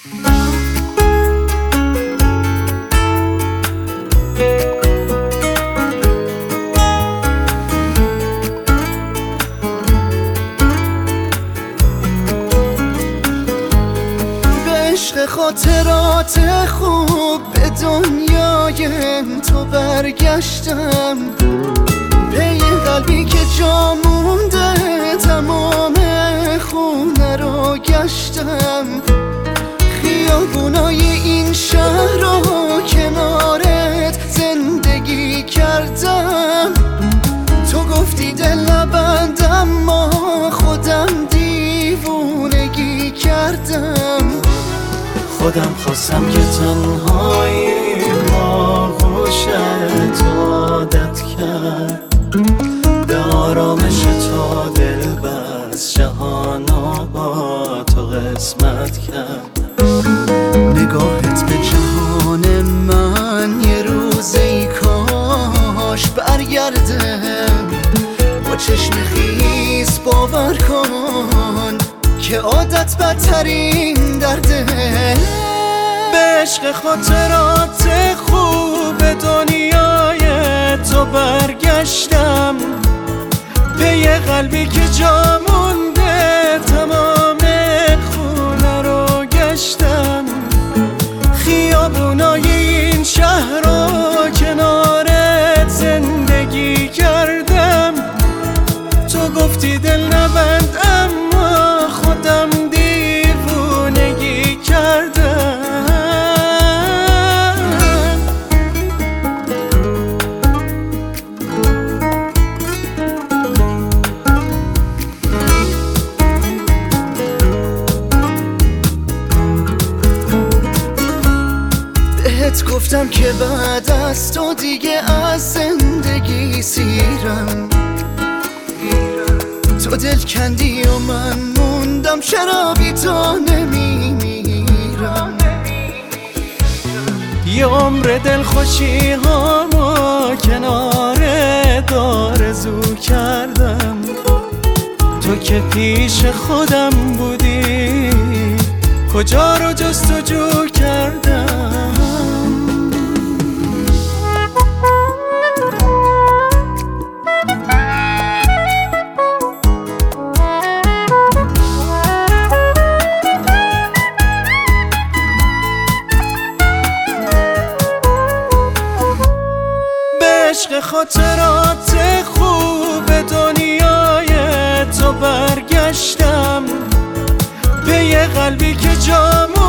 عشق خاطرات خوب به دنیای تو برگشتم، پی قلبی که جا مونده تمام خونه رو گشتم، خیابونای این شهر رو کنارت زندگی کردم. تو گفتی دل نبندم، ما خودم دیوونگی کردم. خودم خواستم که تنهایی با گوشت عادت کرد، به آرامش تو دل بست، جهانا با تو قسمت کرد. نگاهت به جهان من یه روزی کاش برگرده، با چشم خیس باور کن که عادت بدترین درده. به عشق خاطرات خوب دنیای تو برگشتم، پی قلبی که جا مونده تمام خونه رو گشتم، خیابونای این شهر رو کنارت زندگی کردم. تو گفتی دل نبند، اما خودم دیوونگی کردم. بهت گفتم که بعد از تو دیگه از زندگی سیرم، تو دل کندی و من موندم، چرا بی تو نمیمیرم. یه عمر دل خوشی هامو کنارت آرزو کردم، تو که پیش خودم بودی کجا رو جستجو کردم. عشق خاطرات خوب دنیای تو برگشتم، پی قلبی که جا